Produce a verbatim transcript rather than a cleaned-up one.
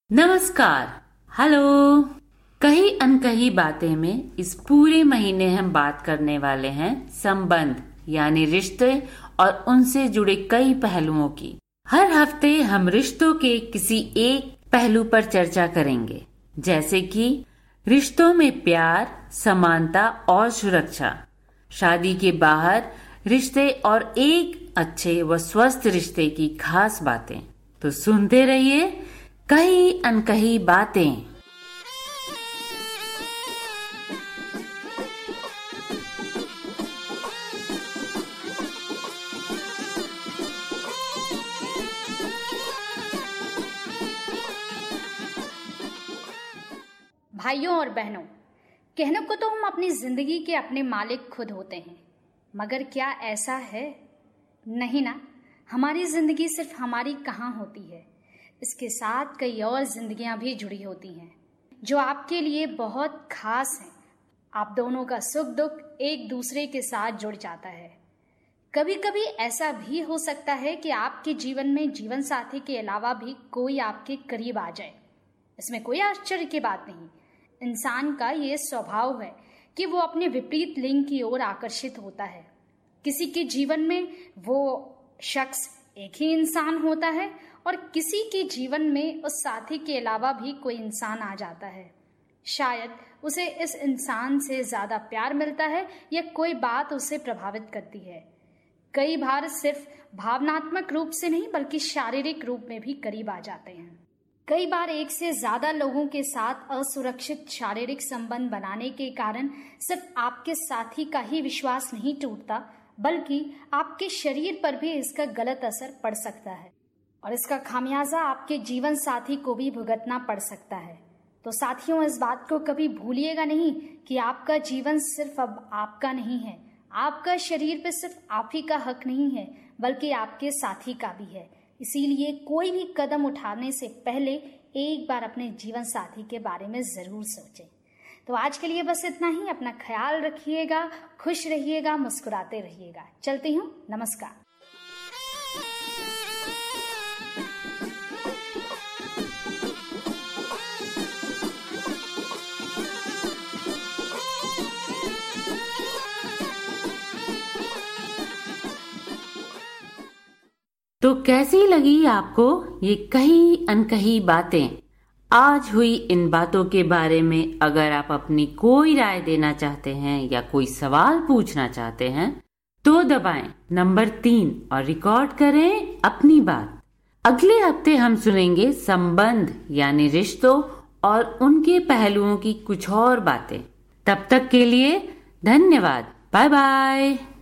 नमस्कार। हेलो। कही अनकही बातें में इस पूरे महीने हम बात करने वाले हैं संबंध यानी रिश्ते और उनसे जुड़े कई पहलुओं की। हर हफ्ते हम रिश्तों के किसी एक पहलू पर चर्चा करेंगे, जैसे कि रिश्तों में प्यार, समानता और सुरक्षा, शादी के बाहर रिश्ते और एक अच्छे व स्वस्थ रिश्ते की खास बातें। तो सुनते रहिए कही अनकही बातें। भाइयों और बहनों, कहने को तो हम अपनी जिंदगी के अपने मालिक खुद होते हैं, मगर क्या ऐसा है? नहीं ना। हमारी जिंदगी सिर्फ हमारी कहाँ होती है, इसके साथ कई और जिंदगियां भी जुड़ी होती हैं जो आपके लिए बहुत खास हैं। आप दोनों का सुख दुख एक दूसरे के साथ जुड़ जाता है। कभी कभी ऐसा भी हो सकता है कि आपके जीवन में जीवन साथी के अलावा भी कोई आपके करीब आ जाए। इसमें कोई आश्चर्य की बात नहीं। इंसान का ये स्वभाव है कि वो अपने विपरीत लिंग की ओर आकर्षित होता है। किसी के जीवन में वो शख्स एक ही इंसान होता है और किसी के जीवन में उस साथी के अलावा भी कोई इंसान आ जाता है। शायद उसे इस इंसान से ज्यादा प्यार मिलता है या कोई बात उसे प्रभावित करती है। कई बार सिर्फ भावनात्मक रूप से नहीं बल्कि शारीरिक रूप में भी करीब आ जाते हैं। कई बार एक से ज्यादा लोगों के साथ असुरक्षित शारीरिक संबंध बनाने के कारण सिर्फ आपके साथी का ही विश्वास नहीं टूटता, बल्कि आपके शरीर पर भी इसका गलत असर पड़ सकता है और इसका खामियाजा आपके जीवन साथी को भी भुगतना पड़ सकता है। तो साथियों, इस बात को कभी भूलिएगा नहीं कि आपका जीवन सिर्फ अब आपका नहीं है। आपका शरीर पे सिर्फ आप ही का हक नहीं है, बल्कि आपके साथी का भी है। इसीलिए कोई भी कदम उठाने से पहले एक बार अपने जीवन साथी के बारे में जरूर सोचें। तो आज के लिए बस इतना ही। अपना ख्याल रखिएगा, खुश रहिएगा, मुस्कुराते रहिएगा। चलती हूँ। नमस्कार। तो कैसी लगी आपको ये कही अनकही बातें? आज हुई इन बातों के बारे में अगर आप अपनी कोई राय देना चाहते हैं या कोई सवाल पूछना चाहते हैं तो दबाएं नंबर तीन और रिकॉर्ड करें अपनी बात। अगले हफ्ते हम सुनेंगे संबंध यानी रिश्तों और उनके पहलुओं की कुछ और बातें। तब तक के लिए धन्यवाद। Bye bye.